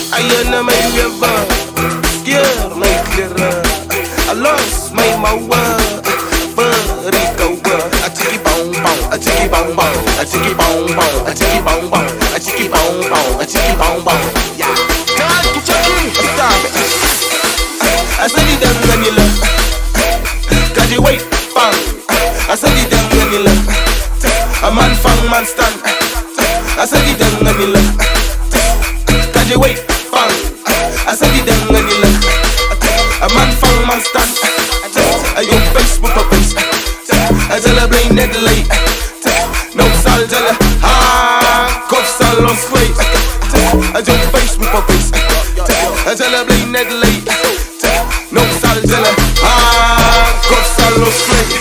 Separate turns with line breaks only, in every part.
Ayan na may river, scare may clearer. I lost my mawa, but ikaw ba? A chiki bong bong, a chiki bong bong, a chiki bong bong, a chiki bong bong, a chiki bong bong, a chiki bong bong. Yeah, can't checking. Stop. I said it down Manila. Cause you wait, bang. I said it down Manila. A man fang man stand. I said it down Manila. Cause you wait, bang. I said it down Manila. A man fang man stand. I your Facebook a face. I tell her blame net late. No sal tell her ha cough sal on slate. I your Facebook a face. I tell her blame net late. No sal tell her ha cough sal on slate.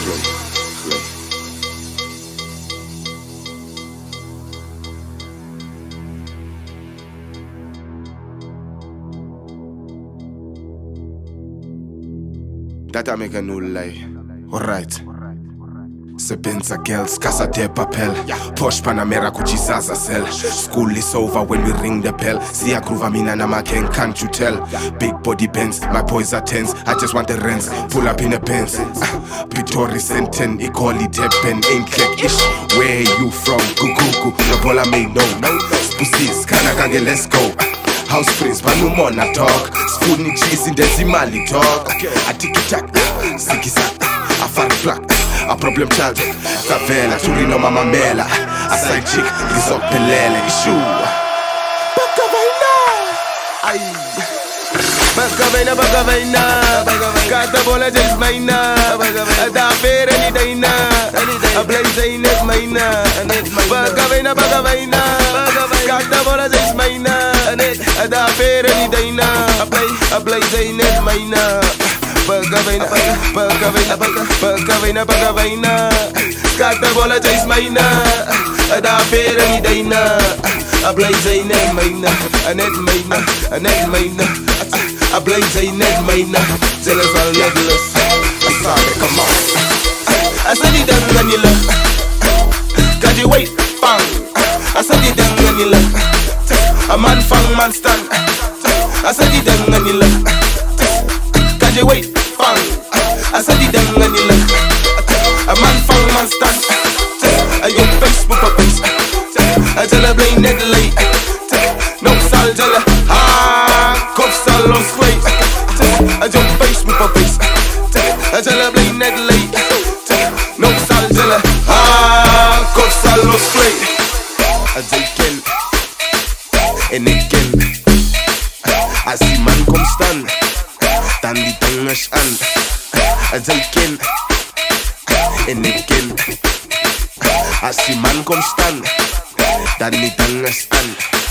That I make a no lie. Alright. Sebenza girls, casa de papel. Posh Panamera kuchizaza cell. School is over when we ring the bell. See a groove mina na maken, can't you tell? Big body bends, my boys are tens. I just want the rents, pull up in a Benz. Pitori Senten, equally depen, ain't click-ish. Where you from? Gugugu, no bola may no. Spusis, kanagange, let's go. House Prince, but no more na talk. Spoon cheese in the Zimali talk. A tiki-tak, ziggy-zag, a fat black. A problem child, favela, Turino mama mela. A side chick, resort pelele, issue. Bagavaina, Kata bola just maina. Da fair any day na. A blaze ain't it maina. Bagavaina, Kata bola just maina. Da fair any day na. A blaze ain't it maina. Bagavaina, Kata bola just maina. Da fair any day na. A blaze ain't it maina. A net maina, a net maina. A blaze ain't net maina. Tell us all legless. Sorry, come on. I said it down Manila. Cause you wait, bang. I said it down Manila. A man fang man stand. I said it down Manila. Cause you wait, bang. I said it down Manila. A man fang man stand. I your Facebook a face. I tell her blame net late. No sal tell her ha cough sal on slate. I your Facebook a face. I tell her blame net late. No sal tell her ha cough sal on slate. I take in and again. I see man come stand. Dandy tangash an. I take in and again. I see man come stand. Dandy tangash an.